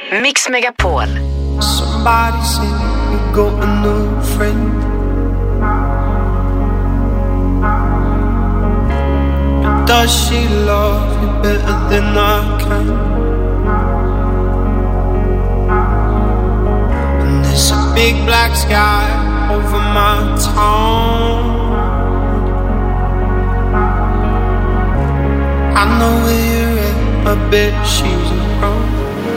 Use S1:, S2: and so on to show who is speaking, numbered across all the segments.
S1: Mix Megapol.
S2: Somebody said you got a new friend. But does she love you better than I can? And there's a big black sky over my town. I know where you're at, I bet she's around.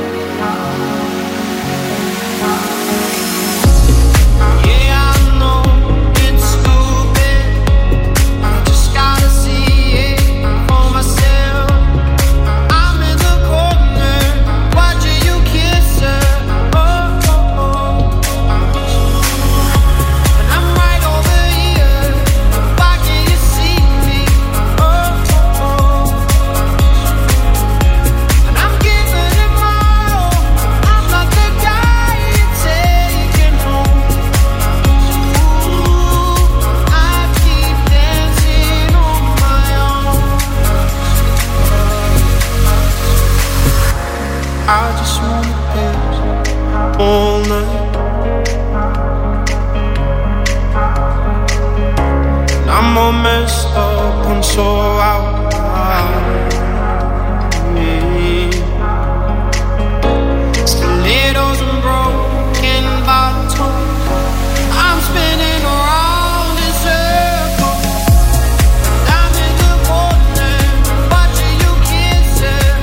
S2: All night, and I'm all messed up and so out. Stilettos and broken bottles, I'm spinning around in circles. I'm in the corner, watching you kiss it.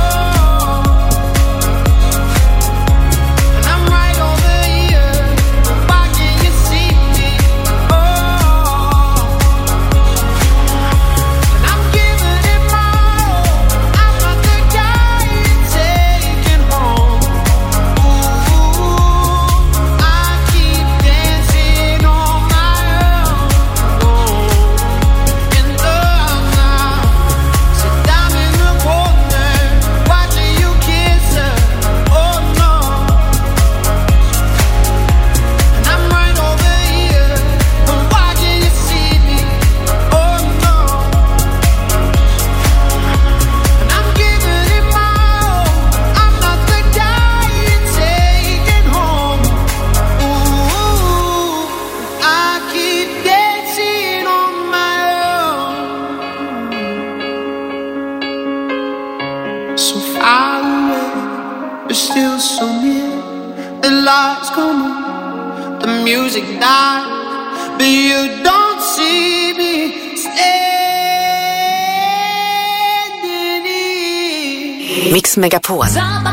S2: So far away, but still so near. The lights come on, the music dies, but you don't see me standing here.
S1: Mix Megapol.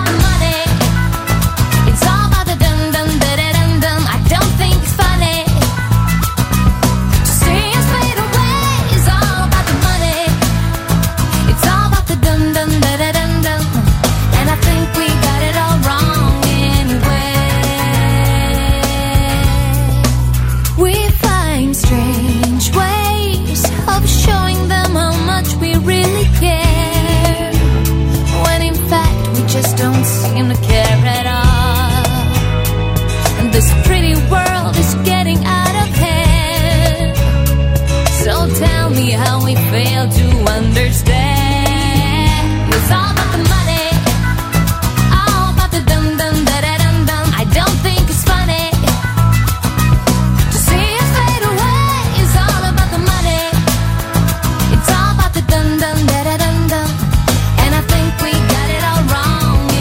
S3: Don't seem to care at all. And this pretty world is getting out of hand. So tell me how we fail to understand. It's all about the money, all about the dum dum da da dum dum. I don't think it's funny to see us fade away. It's all about the money, it's all about the dum dum da da dum dum. And I think we got it all wrong.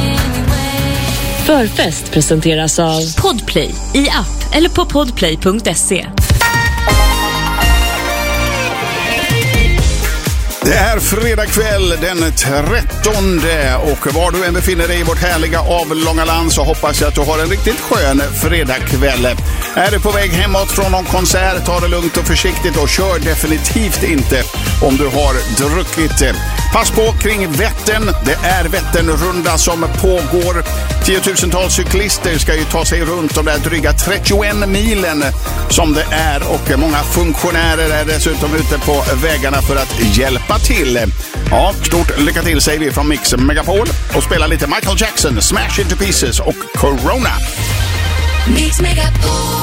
S4: Förfest presenteras av Podplay i app eller på podplay.se.
S5: Det är fredag kväll den 13 och var du än befinner dig i vårt härliga avlånga land så hoppas jag att du har en riktigt skön fredagkväll. Är du på väg hemåt från någon konsert, ta det lugnt och försiktigt och kör definitivt inte om du har druckit. Pass på kring Vättern, det är Vätternrunda som pågår. 10-tusentals cyklister ska ju ta sig runt de där dryga 31 milen som det är och många funktionärer är dessutom ute på vägarna för att hjälpa till. Ja, stort lycka till säger vi från Mix Megapol och spelar lite Michael Jackson, Smash Into Pieces och Corona.
S3: Mix Megapol.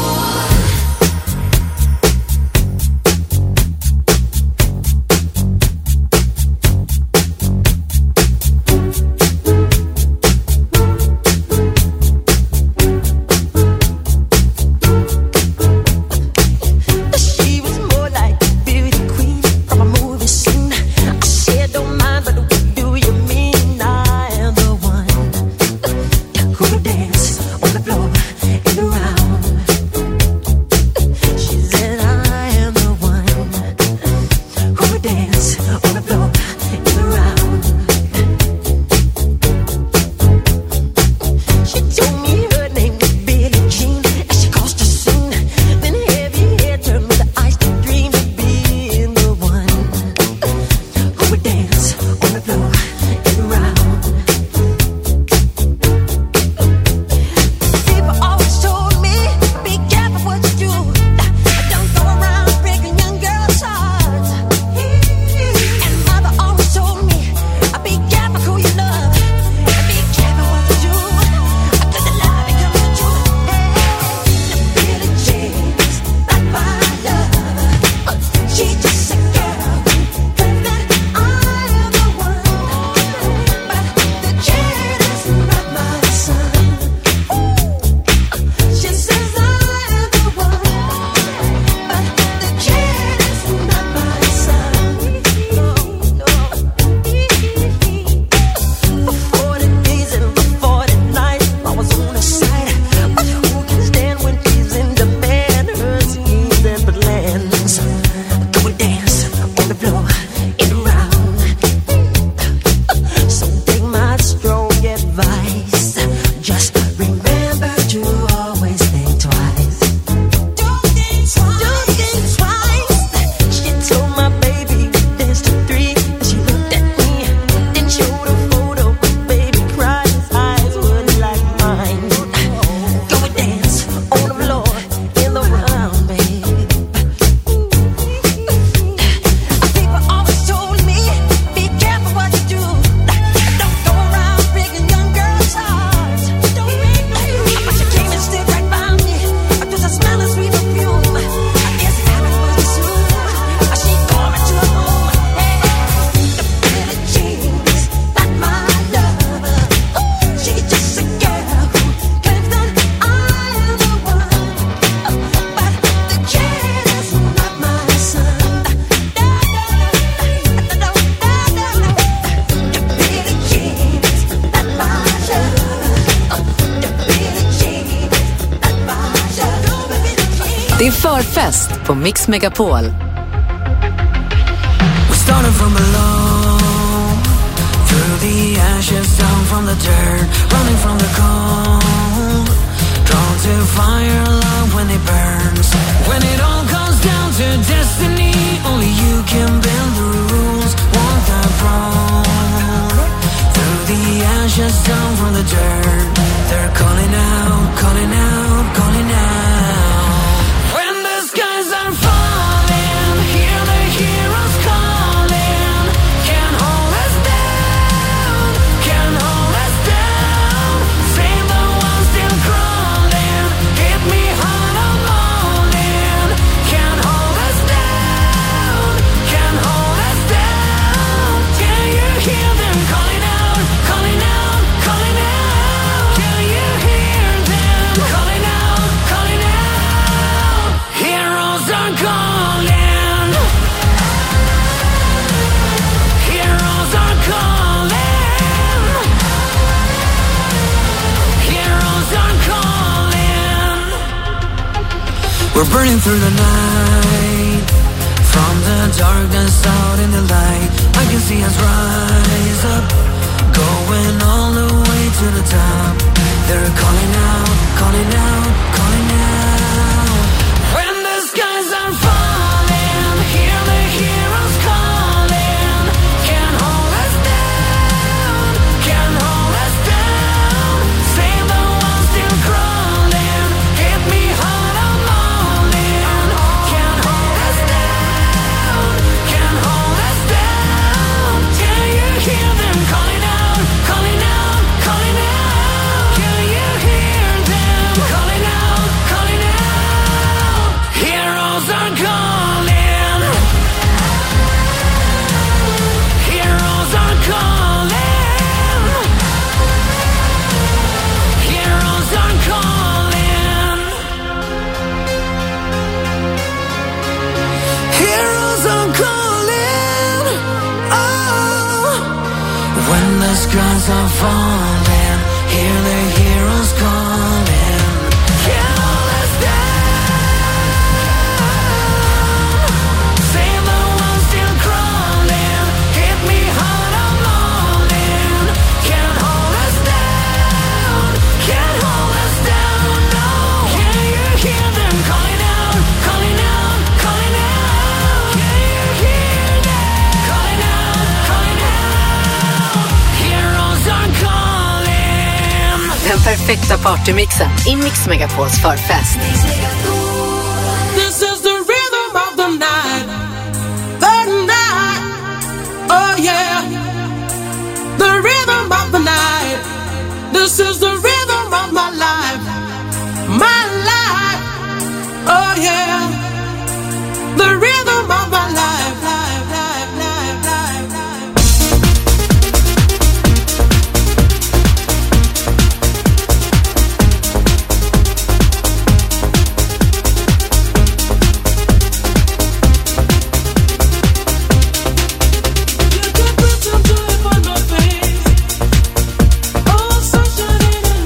S1: Just remember to always think twice. Don't think twice. She told my baby dance to 3. She looked at me, then showed a photo. Baby cried, his eyes were like mine. Go and dance on the floor in the round, babe. People always told me, be careful what you do. Don't go around breaking young girls' hearts. Don't break no you. But she came and stood right by me. Just a smell of sweet perfume. I guess it happened pretty soon. She called me to her room. Hey, the Billie Jean's not my lover. She's just a girl who claims that I am the one. But the kid is not my son. The Billie Jean's not my lover. The Billie Jean's not my lover.
S6: Det är förfest på Mix Megapol.
S1: We started from below, through the ashes, down from the dirt, running from the cold, drawn to fire, love when it burns. When it all comes down to destiny, only you can bend the rules, walk that road. Through the ashes, down from the dirt, they're calling out, calling out, calling out. When the skies are falling, hear the heroes calling. Can't hold us down, can't hold us down. Save the ones still crawling. Hit me hard, I'm all in. Can't hold us down, can't hold us down. Can you hear them calling out, calling out, calling out? Can you hear them calling out, calling out? Heroes are calling. Heroes are calling. Heroes are calling. We're burning through the night, from the darkness out in the light. I can see us rise up, going all the way to the top. They're calling out, calling out, calling out. When the skies are falling, hear the heroes calling. Can't hold us down, can't hold us down. Save the ones still crawling. Hit me hard, I'm all in. Can't hold us down, can't hold us down. Can you hear them calling out, calling out, calling out? Can you hear them calling out, calling out? Heroes are calling. Heroes are calling. Heroes are calling. Heroes are calling. Oh, when the skies are falling, hear the heroes calling. Can't hold us down. Save the ones still crawling. Hit me hard, I'm all in. Can't hold us down, can't hold us down, no. Can you hear them calling out, calling out, calling out? Can you hear them calling out, calling out? Heroes are calling.
S6: Den perfekta partymixen i Mix Megapols förfest.
S2: This is the rhythm of the night. The night. Oh yeah. The rhythm of the night. This is the rhythm of my life. My life. Oh yeah. The rhythm of my life. Life, life, life, life, life. You can put some joy on my face. Oh, sunshine in the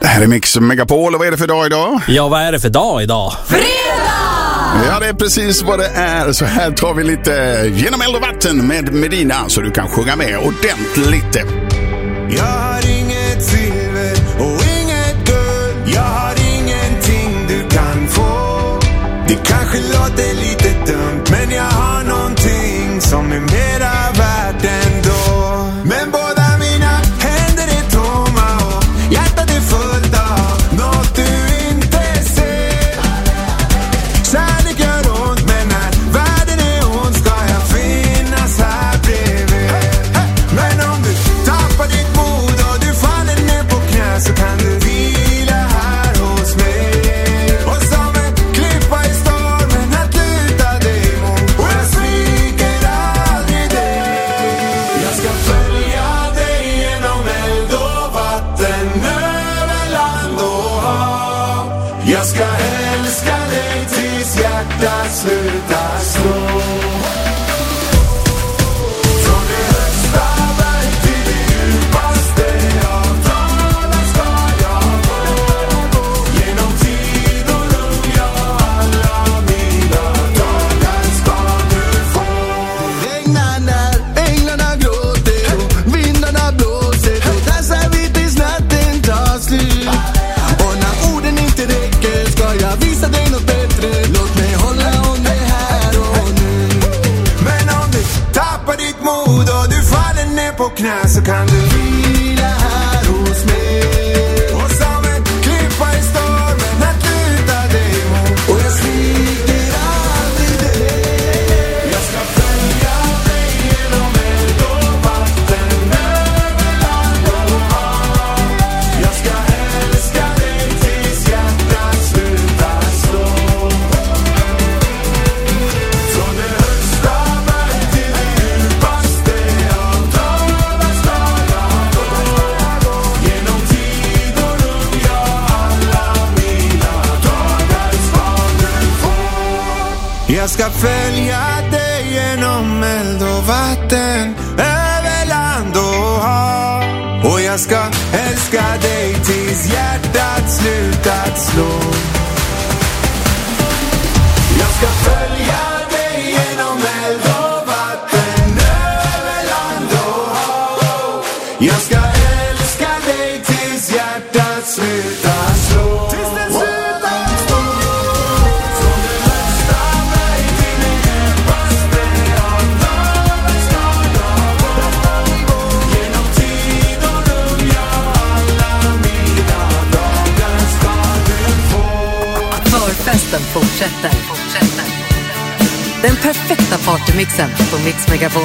S5: Det här är Mix Megapol och vad är det för dag idag?
S7: Ja, vad är det för dag idag?
S5: Ja, det är precis vad det är. Så här tar vi lite Genom eld och vatten med Medina så du kan sjunga med ordentligt.
S8: Jag har inget silver och inget guld. Jag har ingenting du kan få. Det kanske låter lite dumt, men jag har någonting som är mera värt ändå. Men båda mina händer är tomma och hjärtat är fullt av något du inte ser. Kärlek gör ont, men när världen är ond ska jag finnas här bredvid. Men om du tappar ditt mod och du faller ner på knä så kan du vila här hos mig. Och som en klippa i stormen att luta dig mot. Och jag sviker aldrig dig. Jag ska följa dig genom eld och vatten, över land och hav. Jag ska älska dig tills hjärtat slutar slå. Från det högsta berg till det djupaste av dalar ska jag gå. Genom tid och rum, ja, alla mina dagar ska du få. Det regnar när änglarna gråter och vindarna blåser. Då dansar vi tills natten tar slut. Och när orden inte räcker ska jag visa dig något bättre. Låt mig hålla om det här och nu. Men om du tappar ditt mod och du faller ner på knä så kan du vila här hos mig. Och som en klippa i stormen att luta dig mot. Och jag sviker aldrig dig. Jag ska följa dig genom eld och vatten, över land och hav. Jag ska älska dig tills hjärtat slutar slå. Från det högsta berg till det djupaste av dalar ska jag gå. Genom tid och rum, ja, alla mina dagar ska du få. Jag ska följa dig genom eld och vatten, över land och hav. Och jag ska älska dig tills hjärtat slutat slå. Jag ska följa dig genom eld och vatten, över land och hav. Jag ska älska dig tills hjärtat slutar slå. Tills den slutar slå. Från det högsta berg till det djupaste av dalar ska jag gå. Genom tid och rum, ja, alla mina dagar ska du få.
S6: Förfesten fortsätter. Den perfekta partymixen på Mix Megapol.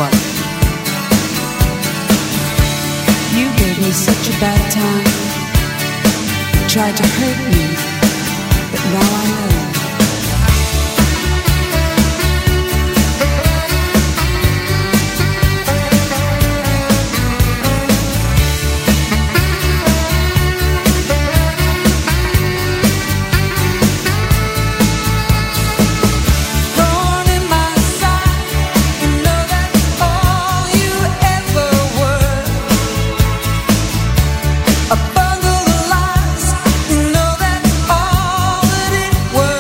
S9: You gave me such a bad time. Tried to hurt me, but now I know.
S2: Thorn in my side, you know that's all you ever were. A bundle of lies, you know that's all that it was.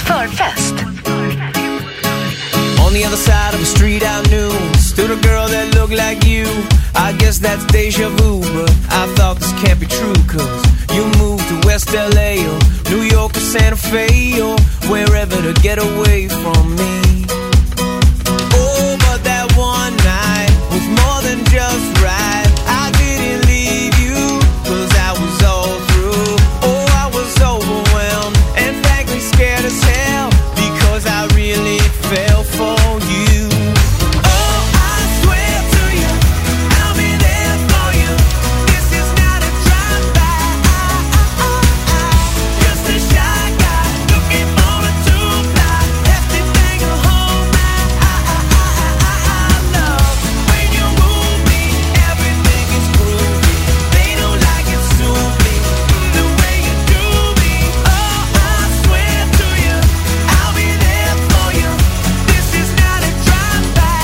S6: förfest.
S7: On the other side of the street I knew stood a girl that looked like you. I guess that's deja vu, but I thought this can't be true, cause you moved to West LA or New York or Santa Fe or wherever to get away from me. Oh, but that one night was more than just right. I didn't leave you, cause I was all through. Oh, I was overwhelmed and frankly scared as hell, because I really fell for you. Oh, I swear to you, I'll be there for you. This is not a drive-by. Just a shy guy looking for a two-ply. Hefty thing of home. Love when you move me, everything is groovy. They don't like it, sue me the way you do me. Oh, I swear to you, I'll be there for you. This is not a drive-by.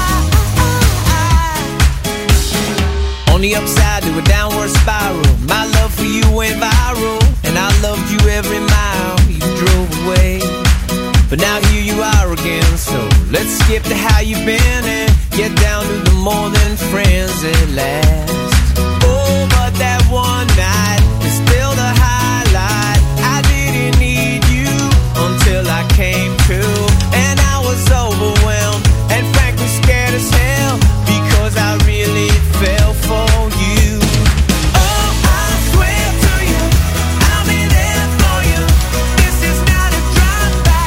S7: On the upside to a downward spiral, my love for you went viral, and I loved you every mile you drove away. But now here you are again, so let's skip to how you've been and get down to the more than friends at last. Oh, but that one night is still the highlight. I didn't need you until I came to, and I was overwhelmed and frankly scared as hell, because I really fell for you. Oh, I swear to you, I'll be there for you. This is not a drive-by.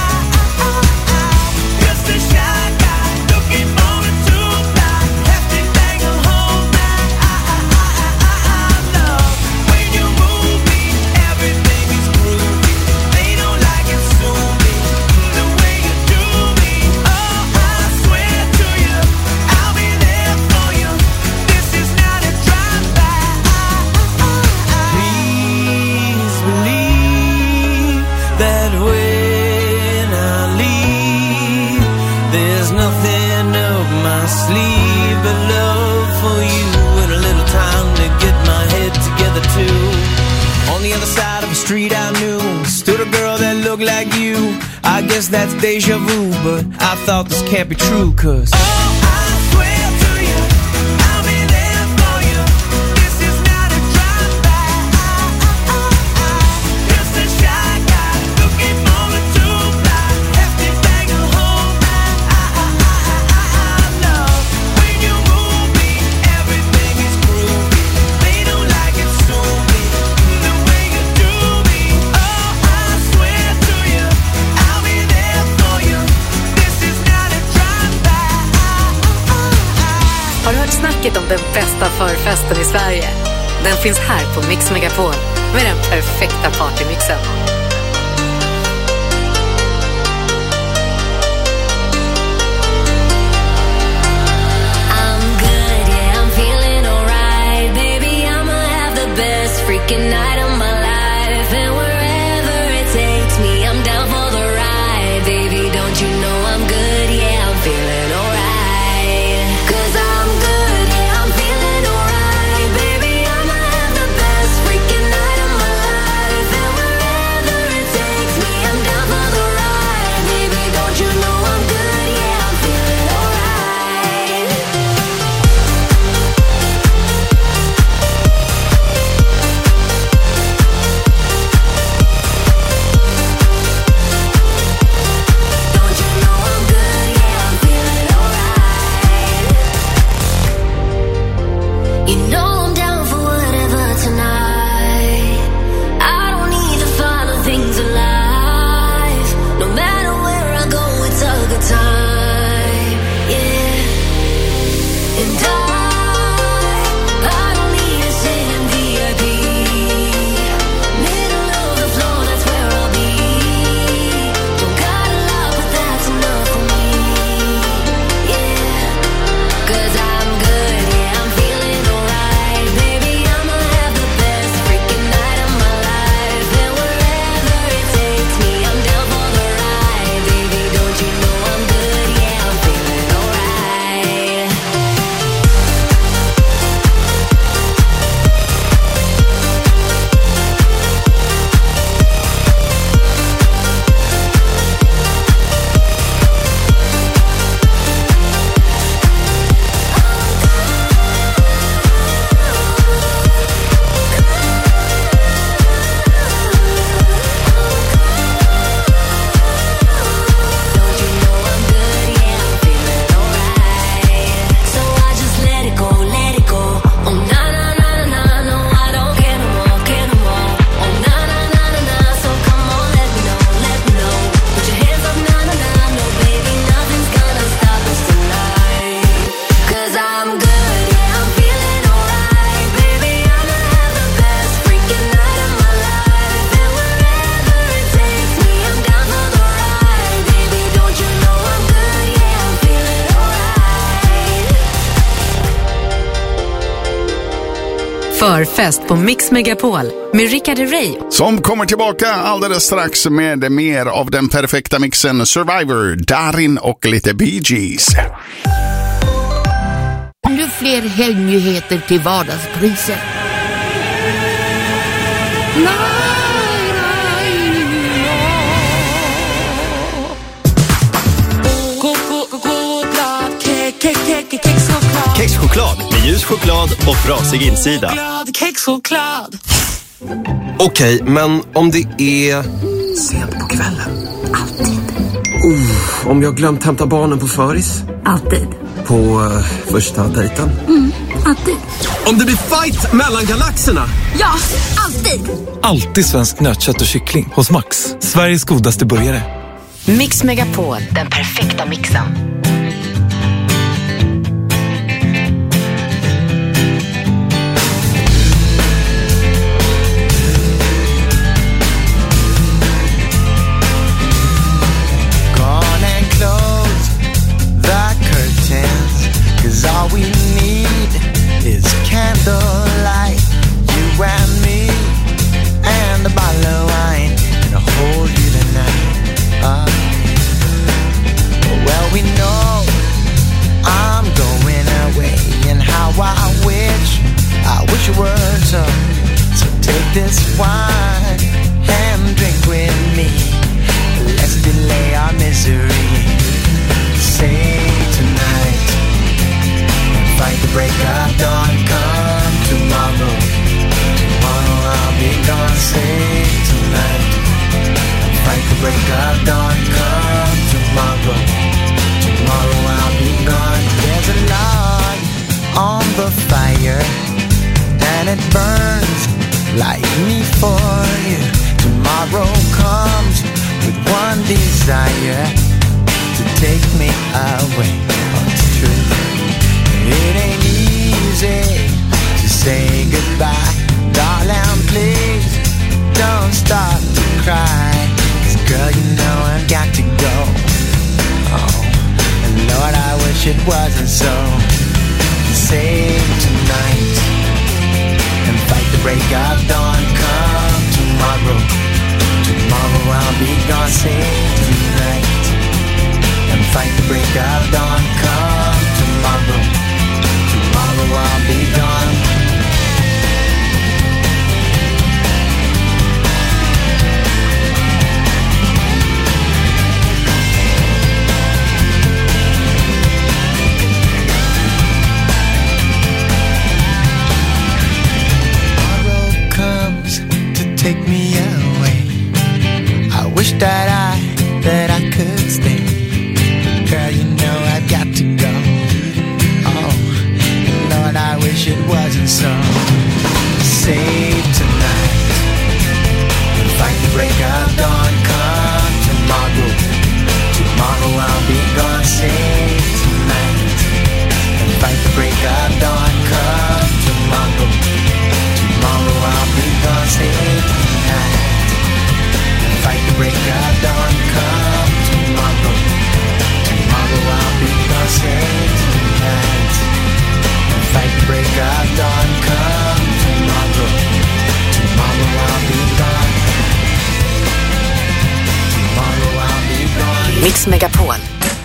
S7: Just a shy guy looking for a two-ply. Hefty thing of home. Love when you move me, everything is groovy. They don't like it, sue me the way you do me. Oh, I swear to you, I'll be there for you. This is not a drive-by. Please believe that when I leave, there's nothing up my sleeve but love for you and a little time to get my head together too. On the other side of the street I knew stood a girl that looked like you. I guess that's deja vu, but I thought this can't be true, cause oh, I swear to you, I'll be there for you. This is not a drive-by. Just a shy guy looking for a two-ply. Hefty thing of home. Love when you move me, everything is groovy. They don't like it, sue me the way you do me. Oh, I swear to you, I'll be there for you. This is not a drive-by.
S6: Har du hört snacket om den bästa förfesten i Sverige? Den finns här på Mix Megapol med den perfekta partymixen.
S3: I'm good, yeah, I'm feeling alright. Baby, I'ma have the best freaking night of my life. And wherever it takes me, I'm down for the ride. Baby, don't you know I'm good, yeah, I'm feeling alright. 'Cause I'm good, yeah, I'm feeling alright. Baby, I'ma have the best freaking night of my life. And wherever it takes me, I'm down for the ride. Baby, don't you know I'm good, yeah, I'm feeling alright. Don't you know I'm good, yeah, I'm feeling alright. You know I'm down for whatever tonight. I don't need to follow things alive. No matter where I go, it's a good time. Yeah. And I don't need to sit in VIP. Middle of the floor, that's where I'll be. Don't got a lot, but that's enough for me. Yeah. 'Cause I'm good, yeah, I'm feeling alright.
S6: Förfest på Mix Megapol med Rickard Herrey.
S5: Som kommer tillbaka alldeles strax med mer av den perfekta mixen Survivor, Darin och lite Bee Gees.
S10: Nu fler helgnyheter till vardagspriser.
S11: Kexchoklad med ljus choklad och frasig insida.
S2: Kexchoklad.
S11: Okej, men om det är
S12: sent på kvällen. Alltid. Om jag glömt hämta barnen på föris.
S10: Alltid.
S12: På första dejten.
S10: Alltid.
S12: Om det blir fight mellan galaxerna.
S10: Ja, alltid.
S13: Alltid svensk nötkött och kyckling hos Max. Sveriges godaste burgare.
S6: Mix Megapol, den perfekta mixen.
S2: All we need is candlelight, you and me, and a bottle of wine, and I'll hold you tonight. Well, we know I'm going away, and how I wish it were so. So take this wine and drink with me. Let's delay our misery. Say tonight. Fight the break of dawn, come tomorrow. Tomorrow I'll be gone, say tonight. Fight the break of dawn, come tomorrow. Tomorrow I'll be gone. There's a log on the fire, and it burns like me for you. Tomorrow comes with one desire, to take me away. Oh, it's true. It ain't easy to say goodbye. Darling, please don't start to cry. 'Cause girl, you know I've got to go. Oh, and Lord, I wish it wasn't so. Save tonight and fight the break of dawn. Come tomorrow. Tomorrow I'll be gone. Save tonight and fight the break of dawn. Come tomorrow. Tomorrow I'll be gone. Tomorrow comes to take me away. I wish that I could stay. Girl, you know I've got to go. Lord, I wish it wasn't so. Save tonight. Fight the break of dawn. Come tomorrow. Tomorrow I'll be gone. Save tonight. And fight the break of dawn. Come tomorrow. Tomorrow I'll be gone. Save tonight. And fight the break of dawn. Come tomorrow. Tomorrow I'll be gone. Save tonight. Fight the break of dawn, come tomorrow. Tomorrow I'll be gone. Tomorrow I'll be gone.
S6: Mix Megapol.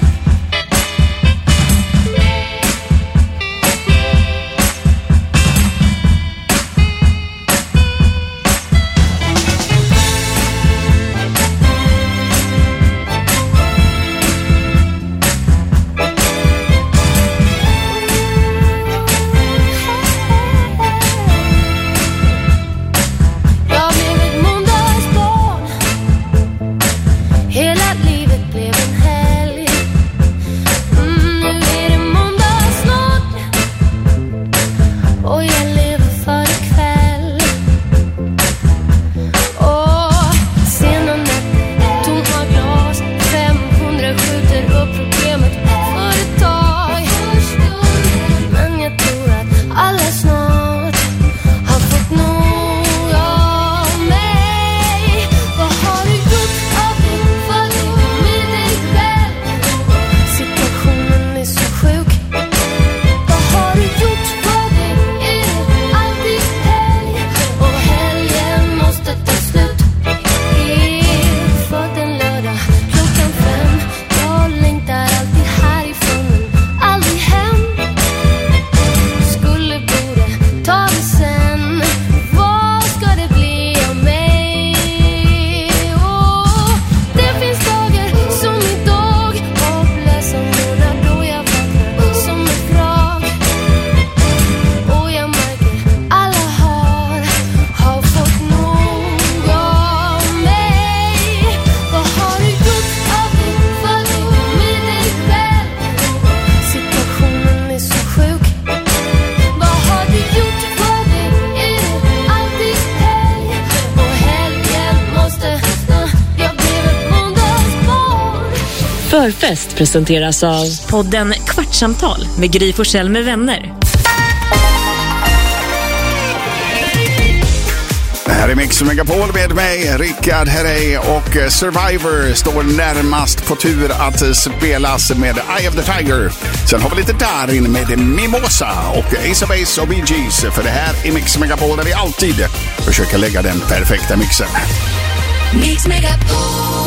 S3: Hela livet blev en helg.
S4: Förfest presenteras av podden Kvartsamtal med Gry Forssell med vänner.
S5: Det här är Mix Megapol med mig, Rickard Herrey, och Survivor står närmast på tur att spelas med Eye of the Tiger. Sen har vi lite Darin med Mimosa och Ace of Base och Bee Gees. För det här är Mix Megapol där vi alltid försöker lägga den perfekta mixen.
S3: Mix Megapol.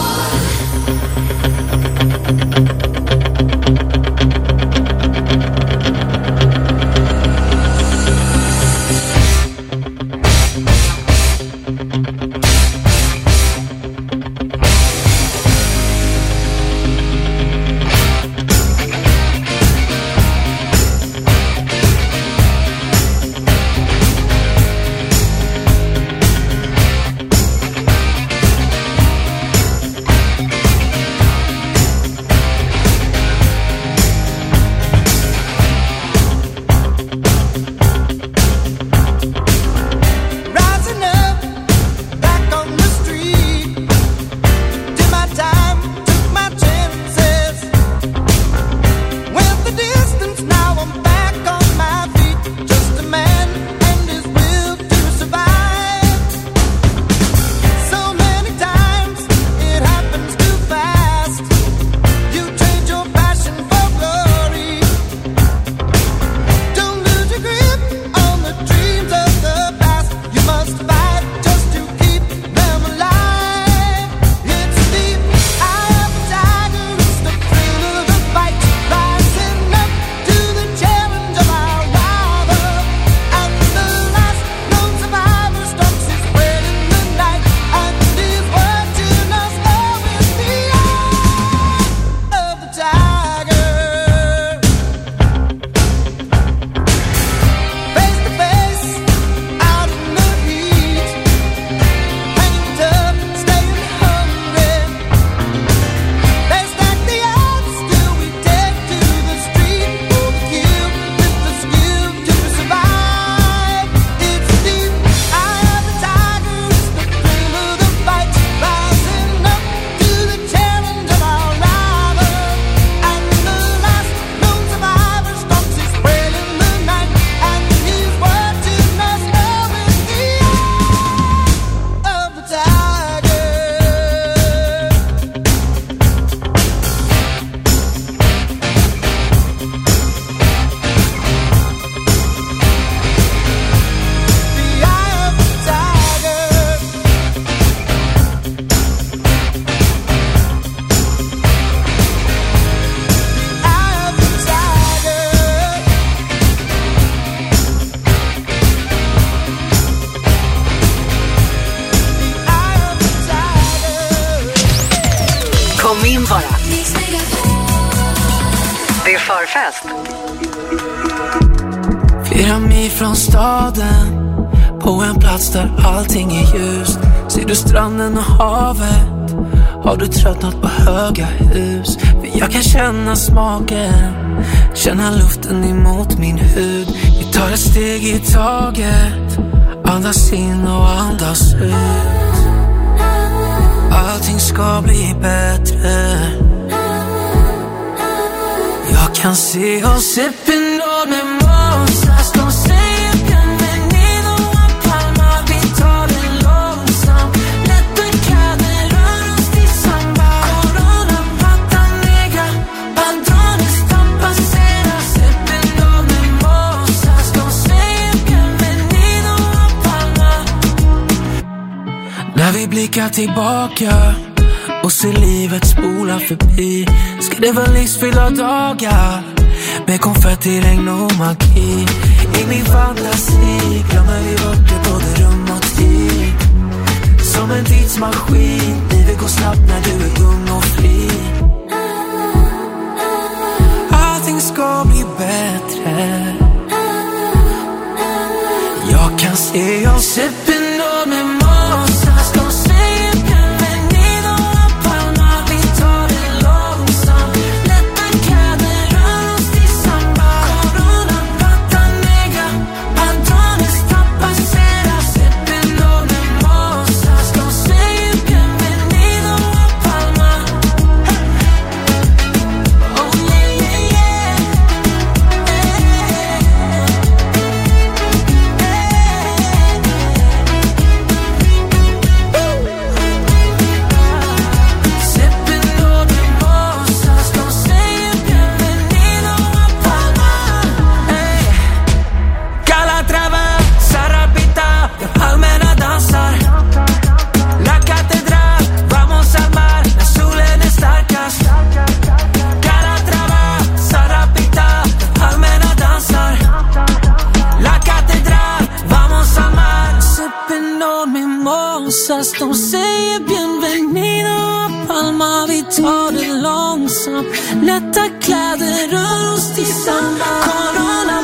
S6: Kom in bara. Det är förfest.
S1: Flera mil från staden, på en plats där allting är ljust. Ser du stranden och havet? Har du tröttnat på höga hus? För jag kan känna smaken, känna luften emot min hud. Vi tar ett steg i taget, andas in och andas ut. Allting ska bli bättre. Jag kan se oss Epinon med Mozart. De säger bienvenido a Palma. Vi tar det långsamt. Lätta kader, rör oss till samba. Corona, pata negra. Padrones, tampaceras. Epinon med Mozart. De säger bienvenido a Palma. När vi blickar tillbaka och ser livet spola förbi, ska det vara livsfyllda dagar med konfetti, regn och magi. I min fantasi glömmer vi bort det, både rum och tid. Som en tidsmaskin, livet går snabbt när du är ung och fri. Allting ska bli bättre. Jag kan se oss Epinon med Mozart. De säger bienvenido a Palma. Vi tar det långsamt. Lätta kader, rör oss till samba. Corona, pata negra. Padrones, tampaceras. Epinon med Mozart. De säger bienvenido a Palma.
S14: hermosas. De säger bienvenido a Palma. Vi tar det långsamt. Lätta kläder, rör oss tillsammans. Corona.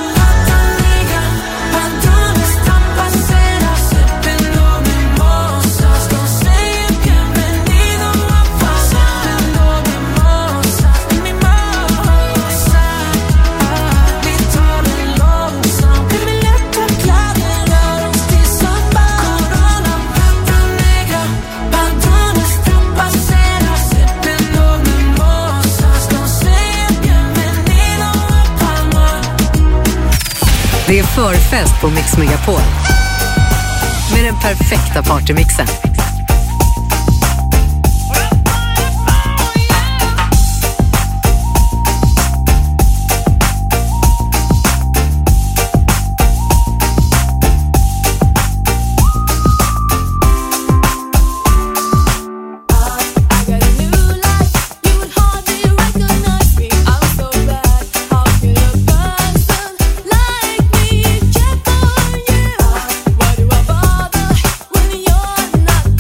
S6: Det är förfest på Mix Megapol. Med den perfekta partymixen.
S3: Not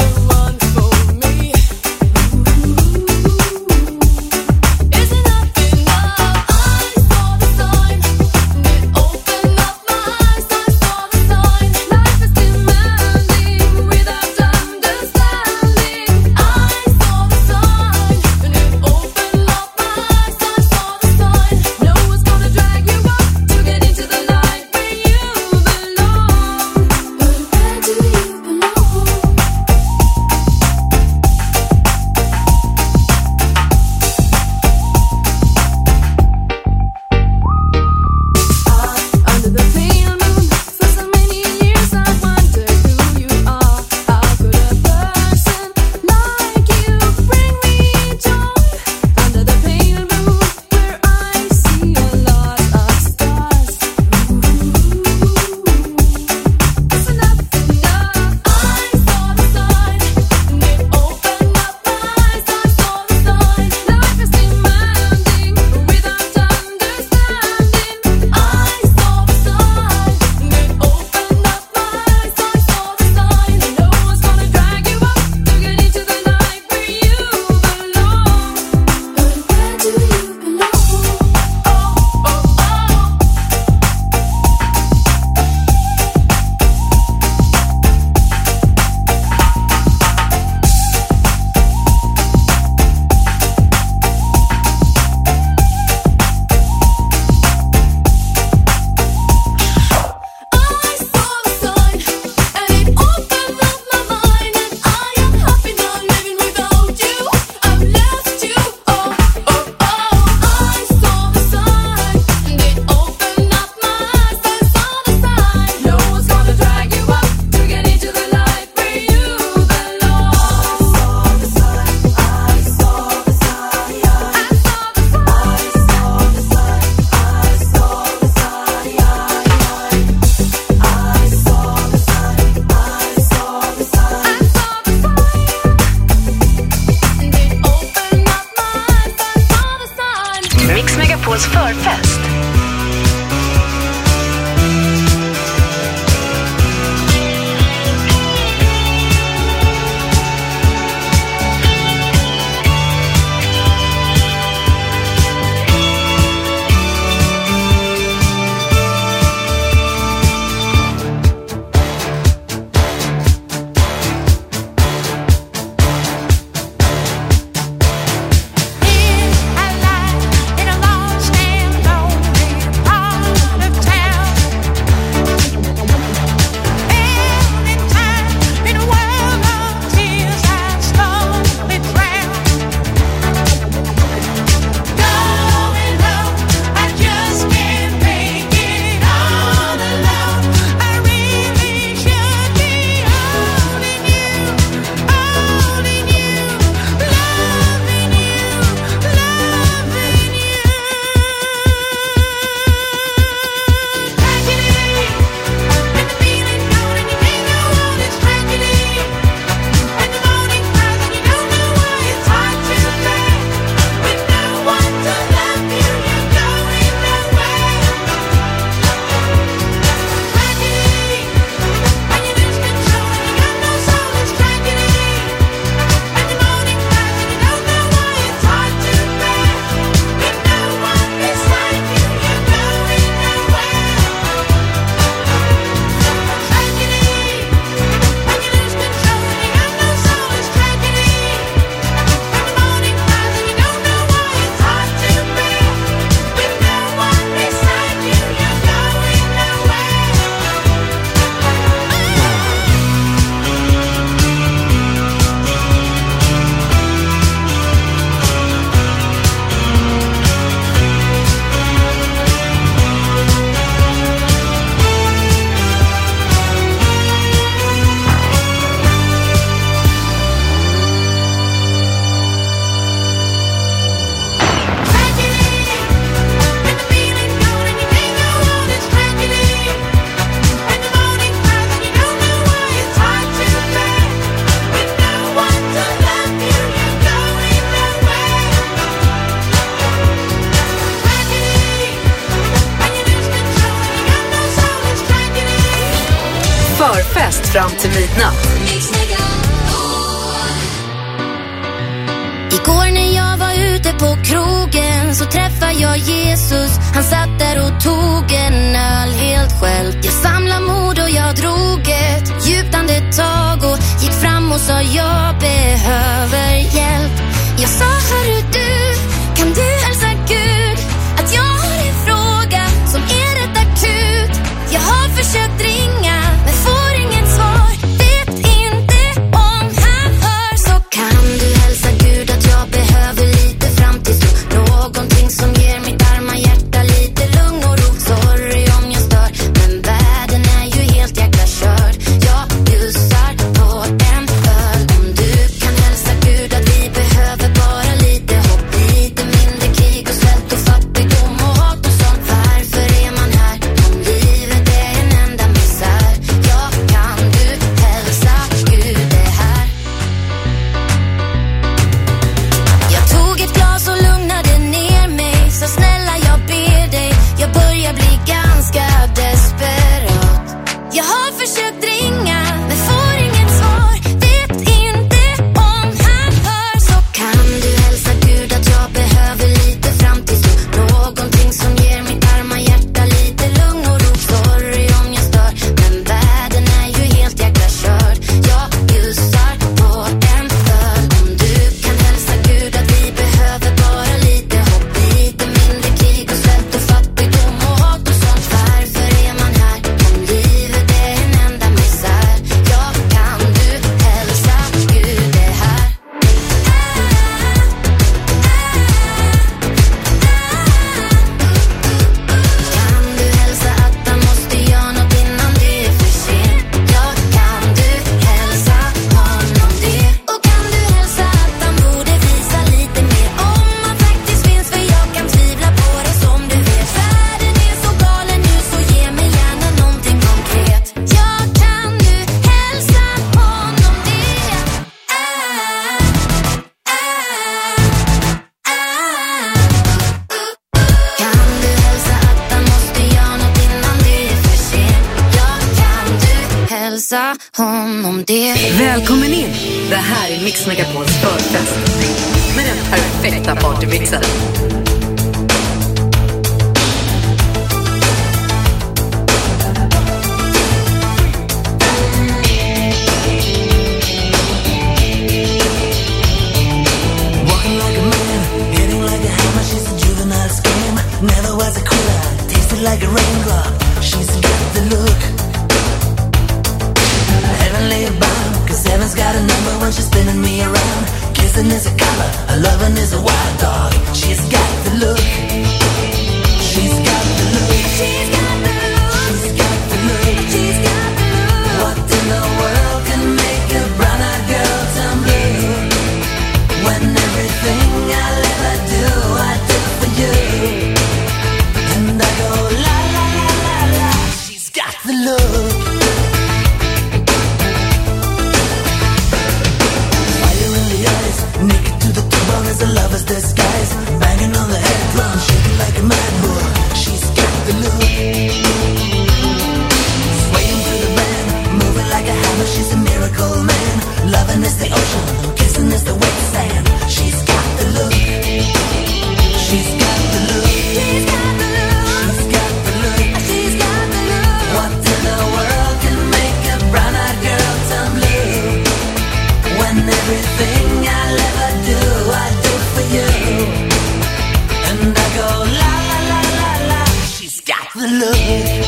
S6: förfest fram till midnatt.
S3: Igår när jag var ute på krogen så träffade jag Jesus. Han satt där och tog en öl helt själv. Jag samlade mod och jag drog ett djupt andetag och gick fram och sa jag behöver hjälp. Jag sa hörru du, kan du hälsa Gud att jag har en fråga som är rätt akut. Jag har försökt ringa men får inget svar. Vet inte om han hör. Så kan du hälsa Gud att jag behöver lite framtidstro. Någonting som ger mitt arma hjärta lite lugn och ro. Sorry om jag stör, men världen är ju helt jäkla körd. Jag bjussar på en öl. Om du kan hälsa Gud att vi behöver bara lite hopp, lite mindre krig och svält och fattigdom och hat och sånt. Varför är man här om livet är en enda misär? Ja, kan du hälsa Gud det här? Jag tog ett glas och lugnade ner mig. Så snälla jag ber dig, jag börjar bli ganska desperat. Jag har försökt ringa men får inget svar. Vet inte om han hör. Så kan du hälsa Gud att jag behöver lite framtidstro. Någonting som ger mitt arma hjärta lite lugn och ro. Sorry om jag stör, men världen är ju helt jäkla körd. Jag bjussar på en öl. Om du kan hälsa Gud att vi behöver bara lite hopp, lite mindre krig och svält och fattigdom och hat och sånt. Varför är man här om livet är en enda misär? Ja, kan du hälsa Gud det här? Kan du hälsa att han måste göra något innan det är för sent? Ja, kan du hälsa honom det? Och kan du hälsa att han borde visa lite mer om han faktiskt finns? För jag kan tvivla på det som du vet. Världen är så galen nu så ge mig gärna någonting konkret. Ja, kan du hälsa honom det? Kan du hälsa att han måste göra något innan det är för sent? Ja, kan du hälsa honom det?
S6: Välkommen in! Det här är Mix Megapols förfest med den perfekta partymixen.
S1: Walking like a man, hitting like a hammer. She's a juvenile scam. Never was a quitter, tasted like a raindrop. She's got the look. Heavenly bound, 'cause heaven's got a number when she's spinning me around. Kissing is a color, her loving is a wild dog. She's got the look. She's got the look. She's got the look. She's got the look. She's got the look. What in the world can make a brown-eyed girl turn blue? When everything I'll ever do, I do for you. And I go la la la la la. She's got the look. Fire in the eyes, naked to the bone as a lover's disguise. Banging on the head drum, shaking like a mad bull. She's got the look. Swaying through the band, moving like a hammer. She's a miracle man. Loving is the ocean, kissing is the wet sand. She's got the look. She's got the look. She's got the look. She's got the look. She's got the look. What in the world can make a brown-eyed girl turn blue? When everything I'll ever do, I do for you. And I go la la la la la. She's got the look.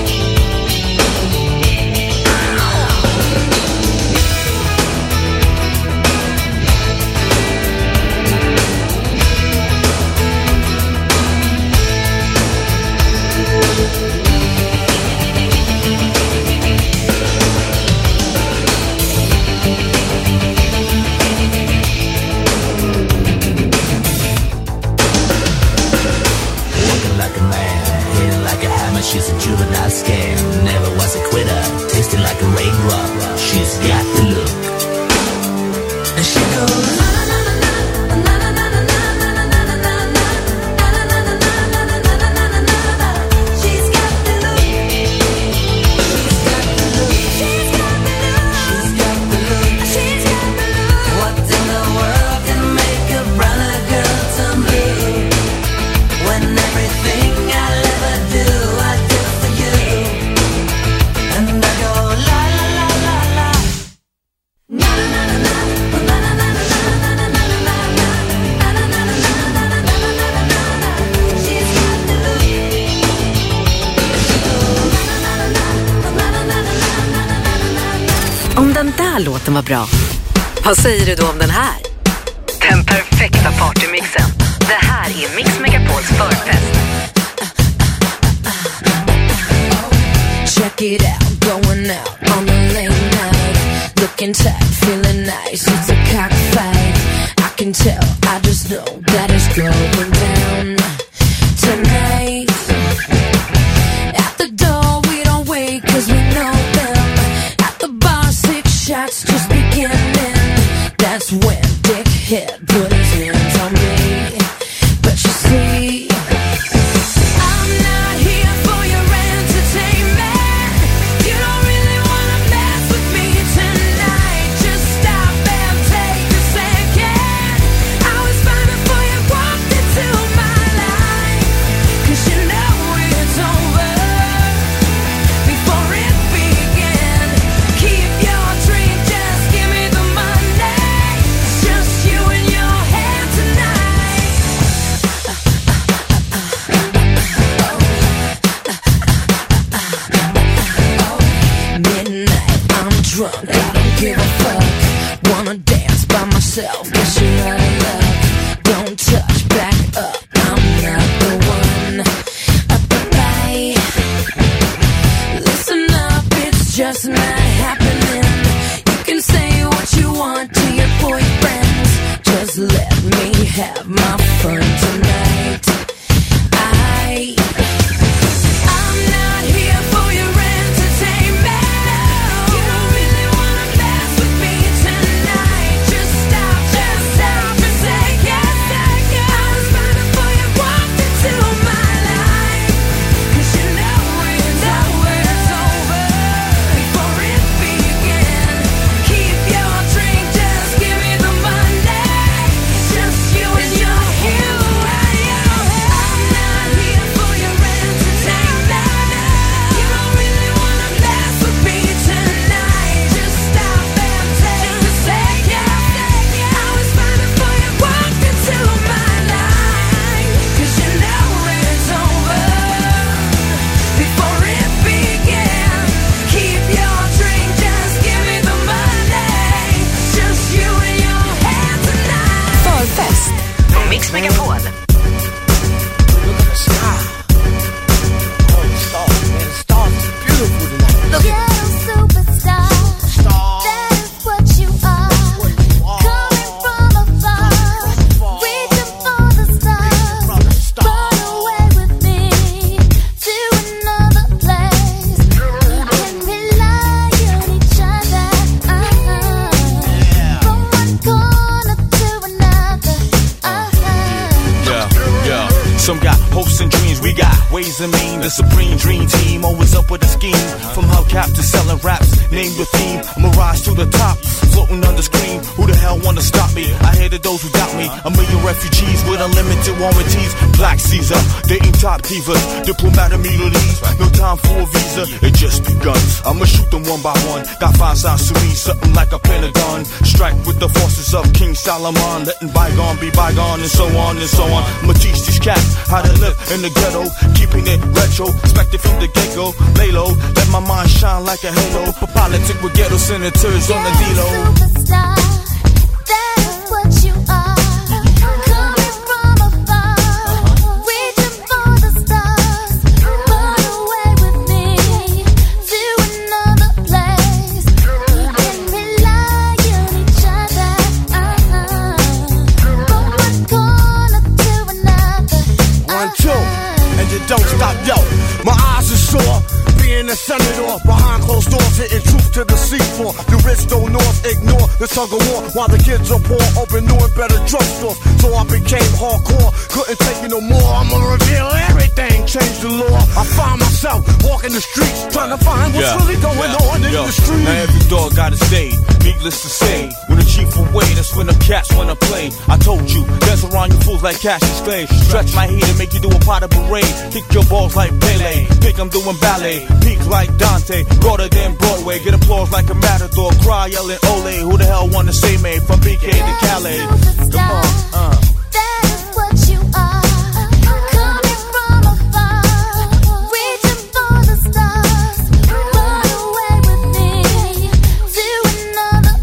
S1: Walking like a man, hitting like a hammer. She's a juvenile scam. Never was a quitter, tasting like a raindrop. She's got the look. And she goes na na na na na na na na na na na na na na na. She's got the look. She's got the look. She's
S6: här låten var bra. Vad säger du då om den här? Den perfekta partymixen. Det här är Mix Megapols förfest.
S14: Check it out, going out on a late night. Looking tight, feeling nice, it's a cockfight. I can tell, I just know that it's going down tonight. At the door we don't wait cause we know them. At the bar 6 shots just beginning. That's when Dickhead put his hands on me. But you see, I'm not here for your entertainment. You don't really wanna mess with me tonight. Just stop and take a second. I was fine before you walked into my life. Cause you know it's over before it began. Keep your drink, just give me the money. It's just you and your head tonight. Midnight, I'm drunk, I don't give a fuck. Wanna dance by myself, guess you're out of luck. Don't touch, back up, I'm not the one. Up the bay. Listen up, it's just not happening. You can say what you want to your boyfriends. Just let me have my fun tonight. I'm not here for your entertainment. You don't really wanna mess with me tonight. Just stop and say yes. I was fine before you walked into my life. Cause you know it's over before it began. Keep your drink, just give me the money. It's just you and your hero. I'm not here for your entertainment. You don't really wanna mess with me tonight. Just stop and take a second. I was fine before you walked into my life. Cause you know it's over before it began. Keep your drink, just give me the money. Just you and your head tonight.
S6: Förfest på Mix Megapol.
S15: Some got hopes and dreams, we got ways and mean. The supreme dream team, always up with a scheme. From hubcap to selling raps, name the theme. I'ma rise to the top, floating on the screen. Who the hell wanna stop me? I hated those who doubt me. A million refugees with unlimited warranties. Black Caesar, dating top divas. Diplomat immunities, no time for a visa. It just begun. I'ma shoot them one by one. Got 5 sides to me, something like a pentagon. Strike with the forces of King Solomon. Letting bygone be bygone and so on and so on. I'ma teach these cats how to live in the ghetto, keeping it retro, expected from the get-go. Lay low, let my mind shine like a halo. For politics with ghetto senators on the D-Lo.
S3: Superstar, that's what you are. Coming from afar, reaching for the stars. Run away with me to another place. And rely on each other. From one corner to another.
S16: 1, 2, and you don't stop, yo. My eyes are sore, being a senator behind closed doors, hitting truth to the seafloor. The rich don't north ignore the tug of war while the kids are poor, open new and better drugstores. So I became hardcore, couldn't take it no more. I'ma reveal everything, change the law. I find myself walking the streets, trying to find what's really going on in the street.
S15: Now every dog got his day, needless to say. When the chief away, that's when the cats wanna play. I told you, dance around you fools like Cassius Clay. Stretch my heat and make you do a pot of parade. Kick your balls like Pele, think I'm doing ballet. Peak like Dante, broader than Broadway. Get applause like a matador, cry yelling ole. Who the hell wanna say me from BK to Calais? Come on,
S3: That's what you are. Coming from afar, reaching for the stars. Run away with me to another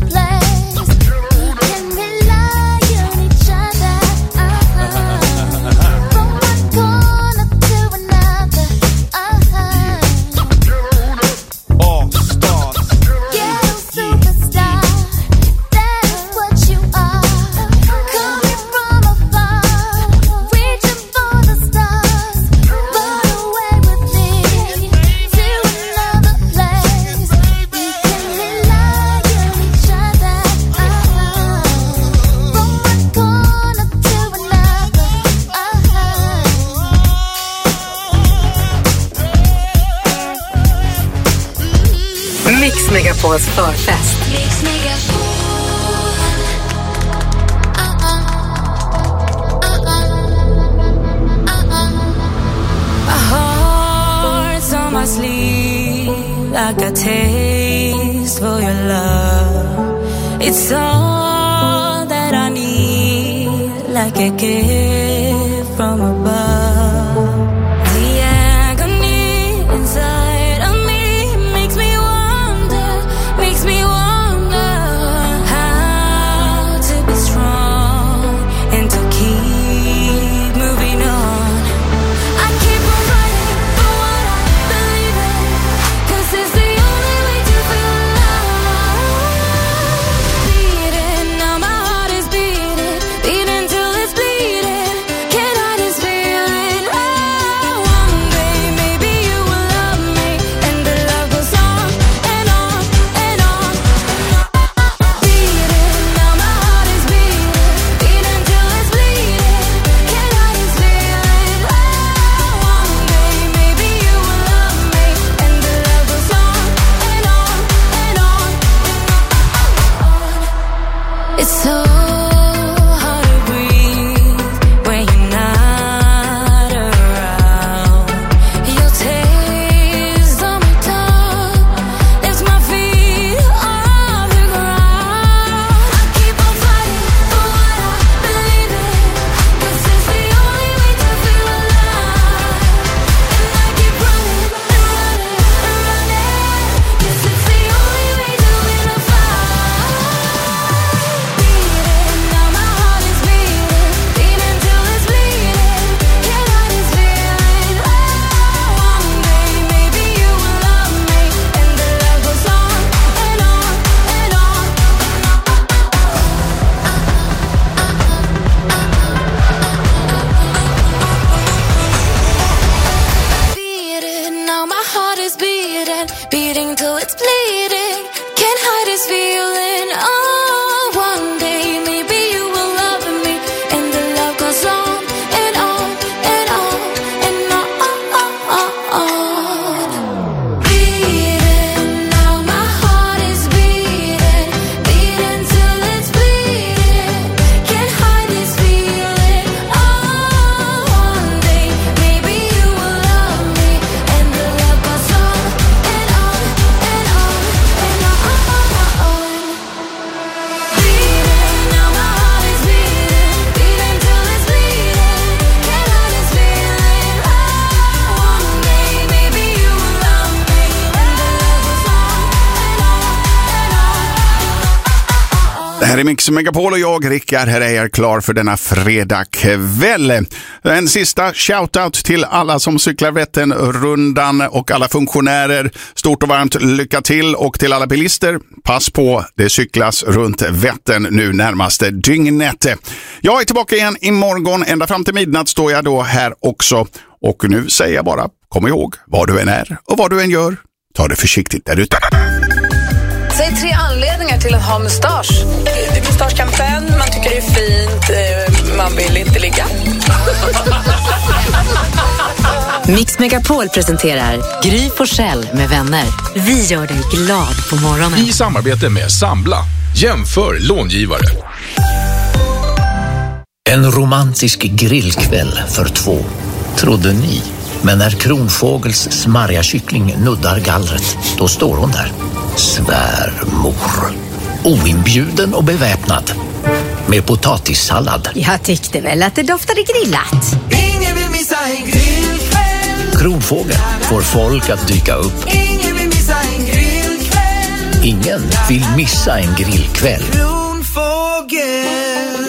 S6: Mix Megapols förfest.
S3: Mix Megapol.
S17: My sleeve, like a taste for your love. It's all that I need, like a gift from above. The agony inside of me makes me wonder how to be strong and to keep moving on. I keep on running for what I believe in, 'cause it's the only way to feel alive. Beating, now my heart is beating, beating till it's bleeding. Can't hide this feeling. Oh, one day maybe you will love me, and the love goes on and on and on. Beating, now my heart is beating, beating till it's bleeding. Can't hide this feeling. Oh, one day maybe you will love me, and the love goes on and on and on. It's so hard to breathe when you're not around. Your taste on my tongue lifts my feet off the ground. I keep on fighting for what I believe in, 'cause it's the only way to feel alive. And I keep running and running and running, 'cause it's the only way to win a fight. Beating, now my heart is beating, beating till it's bleeding. Can't hide this feeling. Oh, one day maybe you will love me, and the love goes on and on and on. Beating, now my heart is beating, beating till it's bleeding. Can't hide this feeling. Oh, one day maybe you will love me, and the love goes on and on and on and on. Beating, now my heart is beating, beating till it's bleeding. Can't hide this feeling. Oh, one day maybe you will love me, and the love goes on and on and on and on. Beating, now my heart is beating, beating till it's bleeding. Can't hide this feeling. Oh, one day maybe you will love me, and the love goes on and on.
S5: Det här är Mix Megapol och jag, Rickard, här är jag klar för denna fredagkväll. En sista shoutout till alla som cyklar Vätternrundan och alla funktionärer. Stort och varmt lycka till, och till alla bilister, pass på, det cyklas runt Vättern nu närmaste dygnet. Jag är tillbaka igen imorgon, ända fram till midnatt står jag då här också. Och nu säger jag bara, kom ihåg, vad du än är och vad du än gör, ta det försiktigt där ute.
S6: Säg 3 anledningar till att ha mustasch.
S18: Det är mustaschkampen, man tycker det är fint, man vill inte ligga.
S6: Mix Megapol presenterar Gry Forssell med vänner.
S4: Vi gör dig glad på morgonen.
S19: I samarbete med Sambla. Jämför långivare.
S20: En romantisk grillkväll för 2, trodde ni. Men när Kronfågels smarriga kyckling nuddar gallret, då står hon där. Svärmor. Oinbjuden och beväpnad. Med potatissallad.
S21: Jag tyckte väl att det doftade grillat.
S2: Ingen vill missa en grillkväll.
S20: Kronfågel får folk att dyka upp.
S2: Ingen vill missa en grillkväll.
S20: Ingen vill missa en grillkväll.
S2: Kronfågel.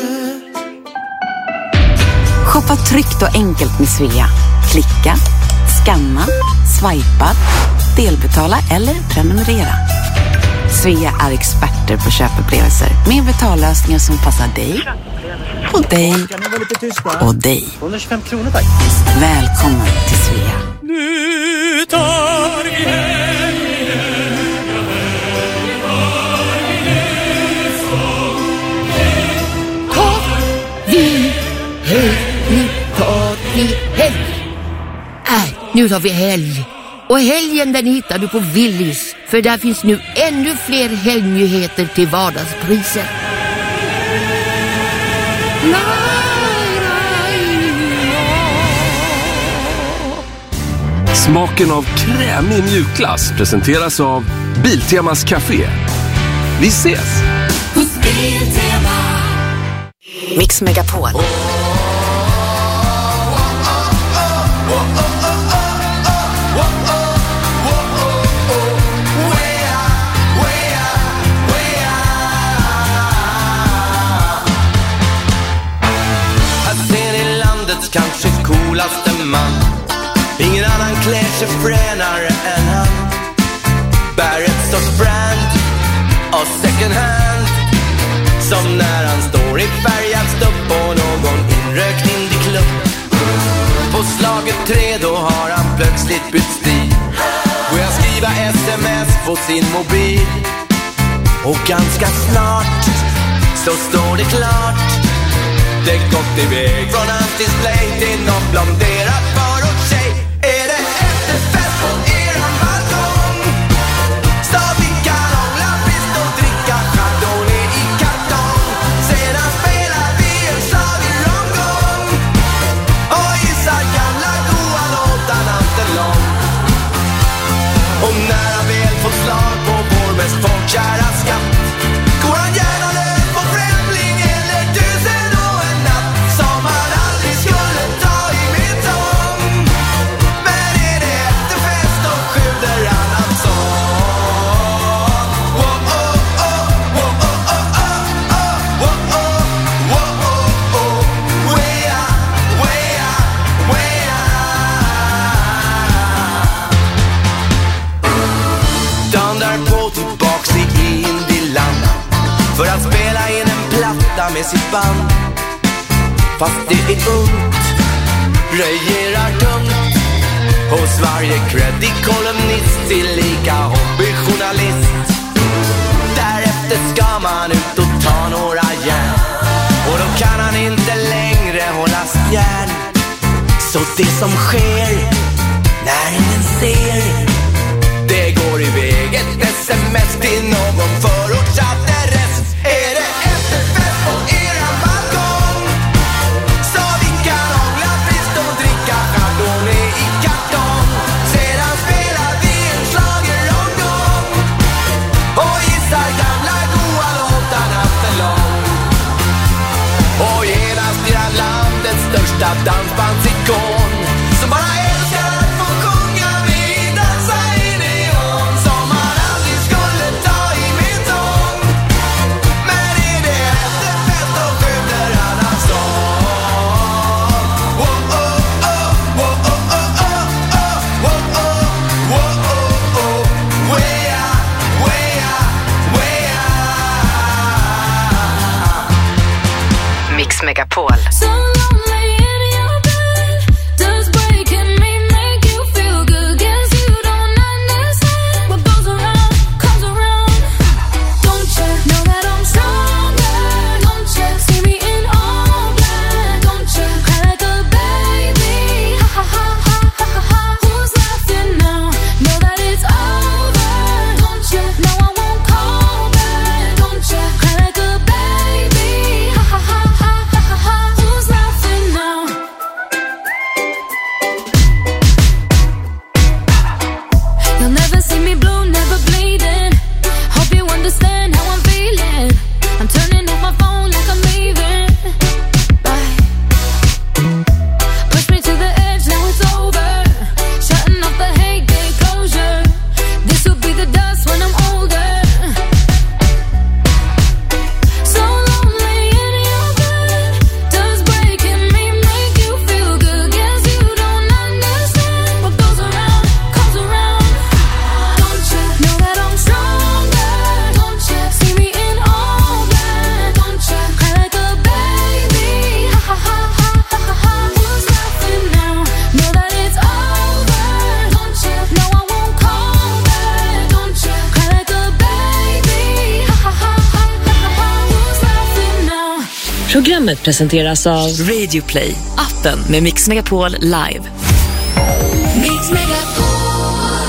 S22: Shoppa tryggt och enkelt med Svea. Klicka, scanna, swipa, delbetala eller prenumerera. Svea är experter på köpupplevelser med betallösningar som passar dig och dig och dig.
S23: 125 kronor tack.
S22: Välkommen till Svea.
S2: Nu tar vi
S10: Nu tar vi helg. Nu tar vi helg. Och helgen den hittar du på Willys, för där finns nu ännu fler helgnyheter till vardagspriser.
S12: Smaken av krämig mjukglass presenteras av Biltemas Café. Vi ses!
S22: Mix Megapol.
S7: Kanske coolaste man. Ingen annan klär sig fränare än han. Bär ett sorts brand av second hand. Som när han står i färgad stupp på någon inrökt indieklubb. På slaget 3 då har han plötsligt bytt stil. Börjar skriva sms på sin mobil. Och ganska snart så står det klart. Det gått iväg från hans display till någon blonderad förortstjej. Är det efterfest på eran balkong? Stav i kanongla, pist och dricka chardonnay i kartong. Sedan spelar vi en slag i rondgång. Och gissar gamla goa låtar natten lång. Och när han väl fått slag på vår mest folkkära skatt, går han gärna lös på främling eller tusen och en natt. Som han aldrig skulle ta i min sång. Men är det efterfest och skjuter han hans sång. Oh, oh, oh, oh, oh, oh, oh, oh, oh, oh, oh, oh. Wea, wea, wea. Dan därpå tillbaks i Indieland för att spela in en platta med sitt band. Fast det är ungt, röjerar tungt hos varje creddig kolumnist, tillika hobbyjournalist. Därefter ska man ut och ta några järn, och då kan han inte längre hålla spjärn. Så det som sker när ingen ser, det går iväg ett sms till någon förortsadress. Är det efterfest på eran balkong? Så vi kan hångla, pist och dricka chardonnay i kartong. Sedan spelar vi en schlageromgång och gissar gamla goa låtar natten lång. Och genast blir han landets största dansbandsikon, som bara älskar att få sjunga med, dansa i neon. Som han aldrig skulle ta i min sång. Men är det efterfest och skjuter han hans sång. Oh, oh, oh, oh, oh, oh, oh, oh, oh, oh, oh, oh. Wea, wea, wea.
S22: Mix Megapol.
S3: So lonely in your bed. Does breaking me make you feel good? Guess you don't understand. What goes around comes around. Don't you know that I'm stronger? Don't you see me in all black? Don't you cry like a baby? Ha ha ha ha ha ha. Who's laughing now? Know that it's over. Don't you know I won't call back? Don't you cry like a baby? Ha ha ha ha ha ha ha. Who's laughing now? You'll never see me blue, never bleeding. Hope you understand how I'm feeling. I'm turning off my phone like I'm leaving. Bye. Push me to the edge, now it's over. Shutting off the hate, gate closure. This will be the dust when I'm older. So lonely in your bed. Does breaking me make you feel good? Guess you don't understand. What goes around comes around. Don't you know that I'm stronger? Don't you see me in all black? Don't you cry like a baby? Ha ha ha ha ha ha. Who's laughing now? Know that it's over. Don't you know I won't call back? Don't you cry like a baby? Ha ha ha ha ha ha. Who's laughing now?
S4: Programmet presenteras av Radio Play, appen med Mix Megapol Live.
S3: Mix Megapol.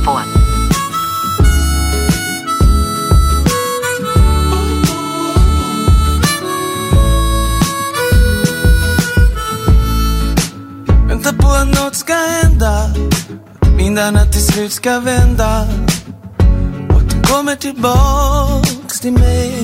S22: Megapol.
S8: Vänta på att något ska hända, vindarna till slut ska vända och du kommer tillbaks till mig.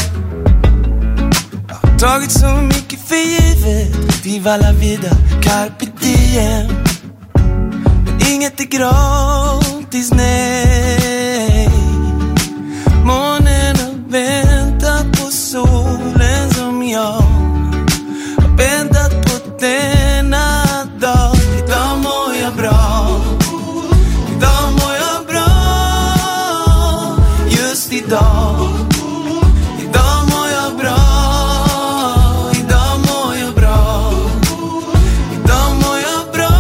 S8: Jag har tagit så mycket för givet, viva la vida, carpe diem. Men inget är gratis, nej. Månen har väntat på solen som jag har väntat på denna dag. Idag mår jag bra, idag mår jag bra, just idag. Idag mår jag bra, idag mår jag bra, idag mår jag bra,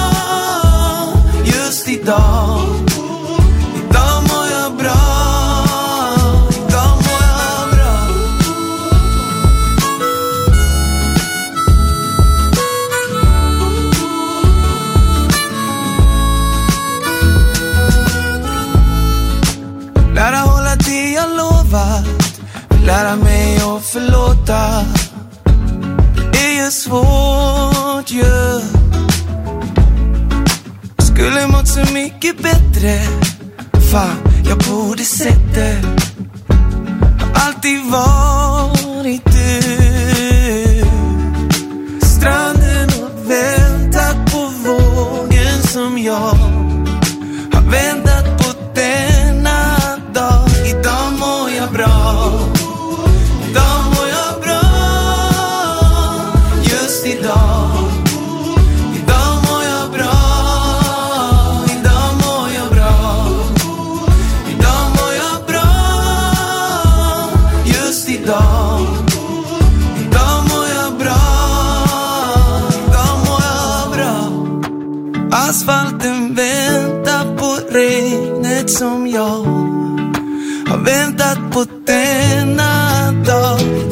S8: just idag. Idag mår jag bra, idag mår jag bra. Lära hålla det jag lovat, lära mig att förlåta. Det är ju svårt ju. Skulle mått så mycket bättre, fan jag borde sett det. Har alltid varit du. Stranden har väntat på vågen som jag har väntat på denna dag. Idag mår jag bra, idag mår jag bra, just idag. Idag mår jag bra, idag mår jag bra, idag mår jag bra, just idag. Idag mår jag bra, idag mår jag bra. Asfalten väntar på regnet som jag har väntat på denna dag.